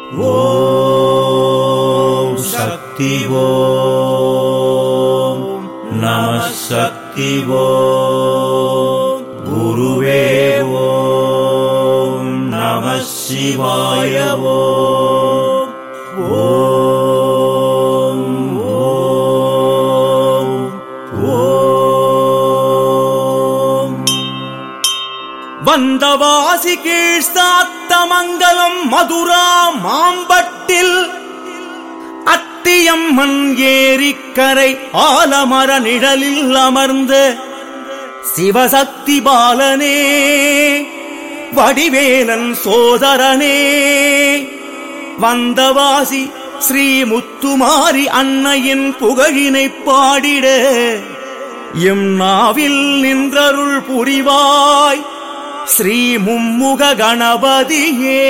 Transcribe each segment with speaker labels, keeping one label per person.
Speaker 1: ஓம் சக்தி ஓம் நம சக்தி ஓம் குருவே ஓம் நம சிவாய ஓம் ஓம் ஓம் ஓம். வந்தவாசி கீழ் சாத்தமங்கலம் மதுரா மாம்பட்டில் அத்தியம்மன் ஏரிக்கரை ஆலமர நிழலில் அமர்ந்த சிவசக்தி பாலனே, வடிவேலன் சோதரனே, வந்தவாசி ஸ்ரீ முத்துமாரி அன்னையின் புகழினை பாடிட எம் நாவில் நின்றருள் புரிவாய் ஸ்ரீ மும்முக கணபதியே.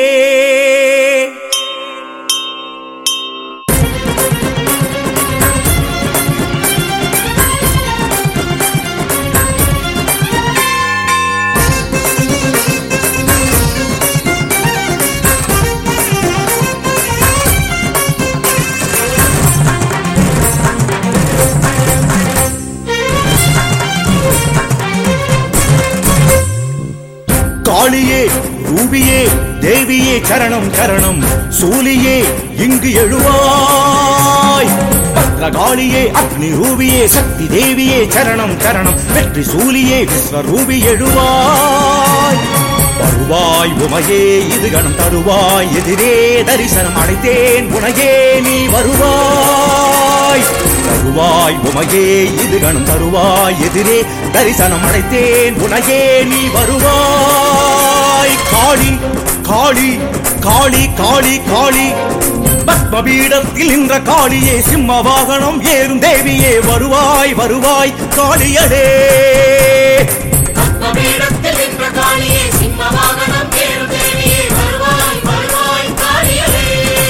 Speaker 1: காளியே ரூபியே தேவியே சரணம் சரணம், சூலியே இங்கு எழுவாய். பத்ரகாளியே அக்னி ரூபியே சக்தி தேவியே சரணம் சரணம், வெற்றி சூலியே விஸ்வரூபி எழுவாய். வருவாய் உமையே இது கணம் தருவாய், எதிரே தரிசனம் அடைத்தேன் உனையே நீ வருவாய். வருவாய் உமையே இது கணம் தருவாய், எதிரே தரிசனம் அடைத்தேன் உனையே நீ வருவாய். காளி காளி காளி காளி காளி, பத்மபீடத்தில் நின்ற காளியே சிம்ம வாகனம் ஏறும் தேவியே வருவாய் வருவாய் காளியடே.
Speaker 2: பத்மபீடத்தில் நின்ற காளியே சிம்ம வாகனம் ஏறும் தேவியே வருவாய் வருவாய் காளியடே.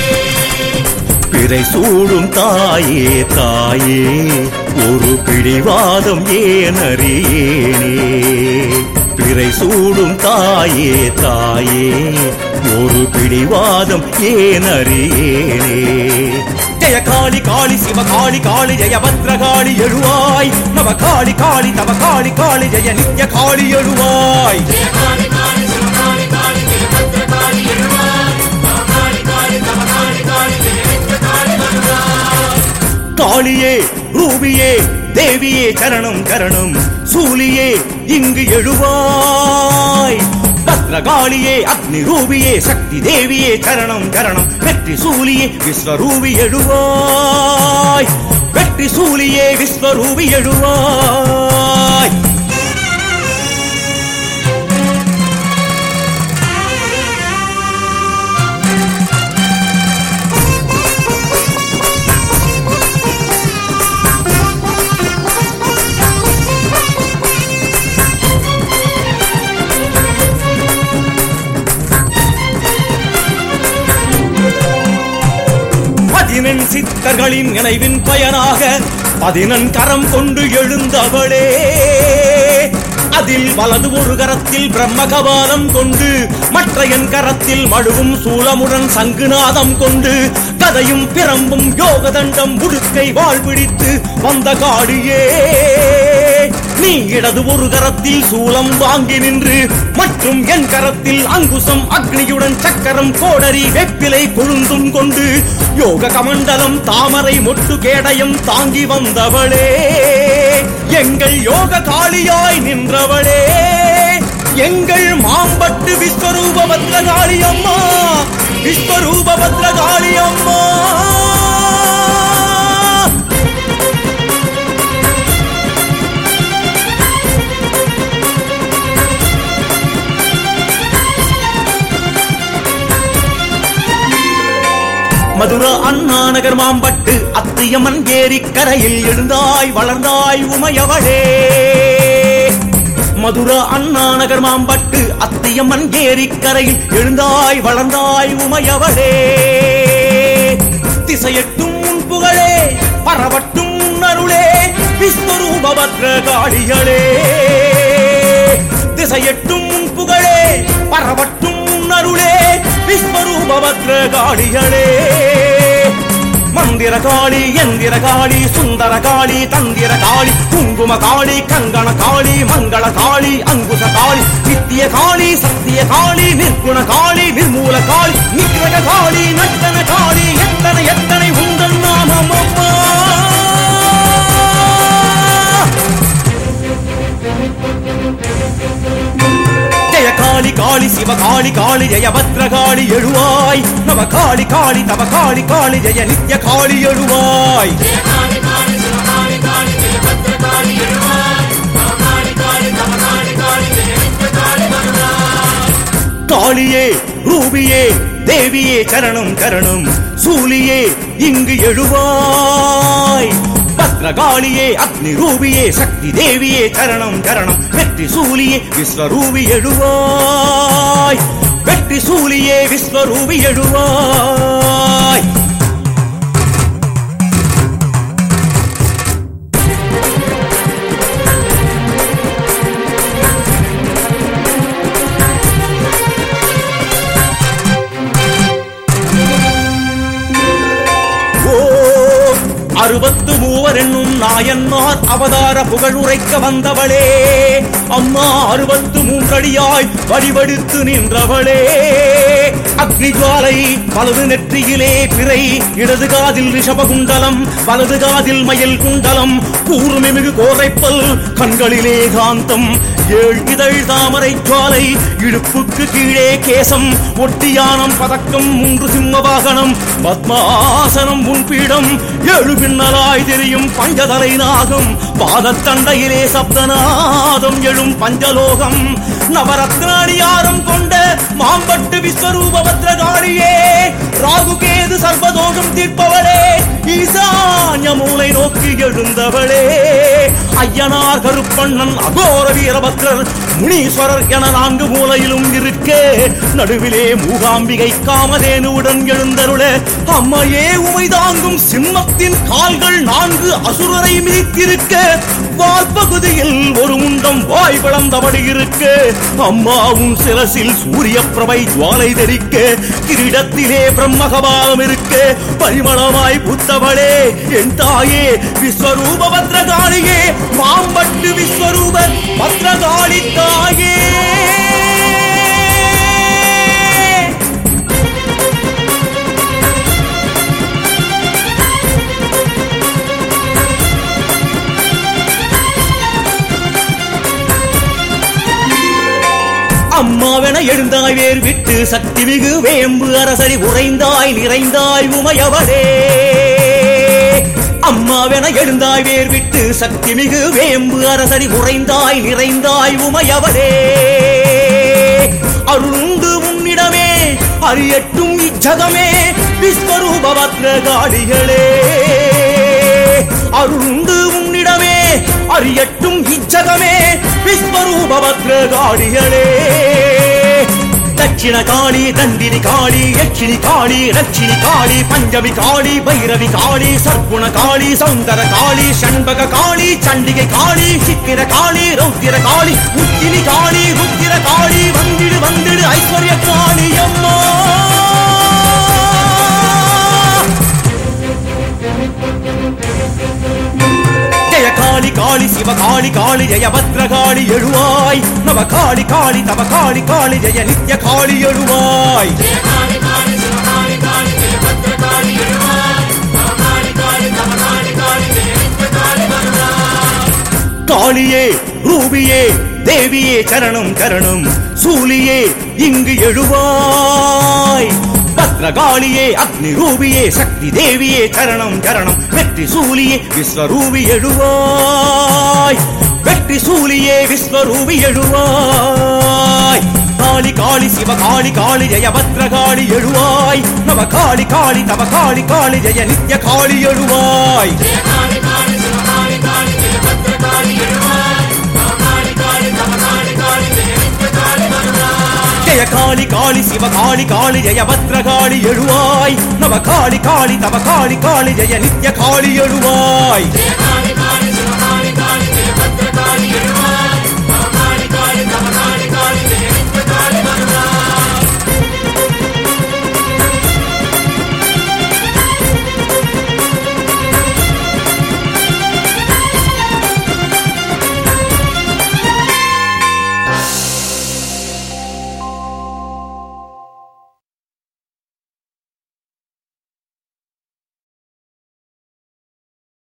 Speaker 1: பிறை சூடும் தாயே தாயே ஒரு பிடிவாதம் ஏன் அறியேனே. பிறை சூடும் தாயே தாயே ஒரு பிடிவாதம் ஏன் அறியேனே. ஜெய காளி காளி சிவ காளி காளி ஜெய பத்ரகாளி எழுவாய். நவ காளி காளி தவ காளி காளி ஜெய நித்ய காளி எழுவாய். காளியே ரூபியே தேவியே சரணம் சரணம், சூலியே இங்கு எழுவாய். பத்ரகாளியே அக்னி ரூபியே சக்தி தேவியே சரணம் சரணம், வெற்றி சூலியே விஸ்வரூபி எழுவாய். வெற்றி சூலியே விஸ்வரூபி எழுவாய். சித்தர்களின் நினைவின் பயனாக 11 கரம் கொண்டு எழுந்தவளே, அதில் வலது ஒரு கரத்தில் பிரம்ம கபாலம் கொண்டு மற்ற என் கரத்தில் மழுவும் சூலமுடன் சங்குநாதம் கொண்டு கதையும் பிரம்பும் யோக தண்டம் உடுக்கை வாழ் பிடித்து வந்த காளியே, நீ இடது ஒரு கரத்தில் சூலம் வாங்கி நின்று மற்றும் என் கரத்தில் அங்குசம் அக்னியுடன் சக்கரம் கோடரி வெப்பிலை கொழுந்தும் கொண்டு யோக கமண்டலம் தாமரை மொட்டு கேடயம் தாங்கி வந்தவளே, எங்கள் யோக காளியாய் நின்றவளே, எங்கள் மாம்பட்டு விஸ்வரூப பத்ரகாளி அம்மா, விஸ்வரூப பத்ரகாளி அம்மா. மதுரா அண்ணா நகர் மாம்பட்டு அத்தியம்மன் ஏரிக்கரையில் எழுந்தாய் வளர்ந்தாய் உமையவளே. மதுரா அண்ணா நகர் மாம்பட்டு அத்தியம்மன் ஏரிக்கரையில் எழுந்தாய் வளர்ந்தாய் உமையவளே. திசையட்டும் உன் புகழே பரவட்டும் உன்னருளே விஸ்வரூப பத்ரகாளிகளே. திசையட்டும் உன் புகழே பரவட்டும் உன்னருளே விஸ்வரூப பத்ரகாளிகளே மந்திர காளி எந்திர காளி சுந்தர காளி தந்திர காளி குங்கும காளி கங்கண காளி மங்கள காளி அங்குச காளி நித்திய காளி சத்திய காளி நிர்குண காளி நிர்மூல காளி நிகிரக காளி நட்டன காளி எத்தனை எத்தனை உங்கள் நாமம் அம்மா ஜெய காளி காளி சிவ காளி காளி ஜெய பத்ர காளி எழுவாய் நவ காளி காளி தவ காளி காளி ஜெய நித்ய காளி எழுவாய் காளியே ரூபியே தேவியே சரணம் சரணம் சூலியே இங்கு எழுவாய் பத்ரகாளியே அக்னி ரூபியே சக்தி தேவியே சரணம் சரணம் வெற்றி சூலியே விஸ்வரூபி எழுவாய் வெற்றி சூலியே விஸ்வரூபி எழுவாய் அறுபத்து மூவர் என்னும் நாயன்மார் அவதார புகழ் உரைக்க வந்தவளே அம்மா 63 அடியாய் வடிவெடுத்து நின்றவளே அக்னி ஜுவாலை வலது நெற்றியிலே பிறை இடது காதில் ரிஷபகுண்டலம் வலது காதில் மயில் குண்டலம் கூர்மிமிகு கோரைப்பல் கண்களிலே காந்தம் 7 இதழ் தாமரை ஜுவாலை இடுப்புக்கு கீழே கேசம் ஒட்டியானம் பதக்கம் 3 சிம்ம வாகனம் பத்மாசனம் முன்பீடம் 7 பின்னலாய் தெரியும் பஞ்சதலை நாகம் பாதத்தண்டையிலே சப்தநாதம் எழும் பஞ்சலோகம் நவரத்னாடியாரம் கொண்ட மாம்பட்டு விஸ்வரூப பத்ரகாளியே ராகுகேது சர்வதோஷம் தீர்ப்பவளே ஈசான்ய மூலை நோக்கி எழுந்தவளே ஐயனார் கருப்பண்ணன் அகோர வீரபத்ரர் முனீஸ்வரர் என 4 மூலையிலும் இருக்க நடுவிலே மூகாம்பிகை காமதேனுவுடன் எழுந்தருள அம்மையே உமை தாங்கும் சிம்மத்தின் கால்கள் 4 அசுரரை மிதித்திருக்க வால்பகுதியில் ஒரு முண்டம் வாய் பிளந்தபடி இருக்க அம்மாவும் சிரசில் சூரிய பிரபை ஜுவாலை தெரிக்க கிரீடத்திலே பிரம்மகபாலம் இருக்க பரிமளமாய் புத்தவளே என் தாயே விஸ்வரூப பத்ரகாளியே மாம்பட்டு விஸ்வரூப பத்ரகாளி தாயே அம்மாவென எழுந்தாய் வேர் விட்டு சக்தி மிகு வேம்பு அரசரி உறைந்தாய் நிறைந்தாய் உமையவளே அம்மாவென எழுந்தாய் வேர் விட்டு சக்தி மிகு வேம்பு அரசரி உறைந்தாய் நிறைந்தாய் உமையவளே அருளுண்டு உன்னிடமே அறியட்டும் இச்சகமே விஸ்வரூப பத்ரகாளிகளே அருளுண்டு உன்னிடமே அறியட்டும் இச்சகமே விஸ்வரூப பத்ரகாளிகளே தட்சிண காளி தண்டினி காளி யட்சிணி காளி ரட்சிணி காளி பஞ்சமி காளி பைரவி காளி சர்க்குண காளி சௌந்தர காளி ஷண்பக காளி சண்டிகை காளி சித்திர காளி ரௌத்திர காளி உத்தினி காளி ருத்திர காளி வந்திடு வந்திடு ஐஸ்வர்ய காளி அம்மா ஜெய காளி காளி சிவ காளி காளி ஜெய பத்ரகாளி எழுவாய் நவ காளி காளி தவ காளி காளி ஜெய நித்ய காளி எழுவாய் காளியே ரூபியே தேவியே சரணம் சரணம் சூலியே இங்கு எழுவாய் பத்ரகாளியே அக்னி ரூபியே சக்தி தேவியே சரணம் சரணம் வெற்றி சூலியே விஸ்வரூபி எழுவாய் வெற்றி சூலியே விஸ்வரூபி எழுவாய் காளி காளி சிவ காளி காளி ஜெய பத்ரகாளி எழுவாய் நவ காளி காளி தவ காளி காளி ஜெய நித்ய காளி எழுவாய் ஜெய காளி காளி சிவ காளி காளி ஜெய பத்ரகாளி எழுவாய் நவ காளி காளி தவ காளி காளி ஜெய நித்ய காளி எழுவாய்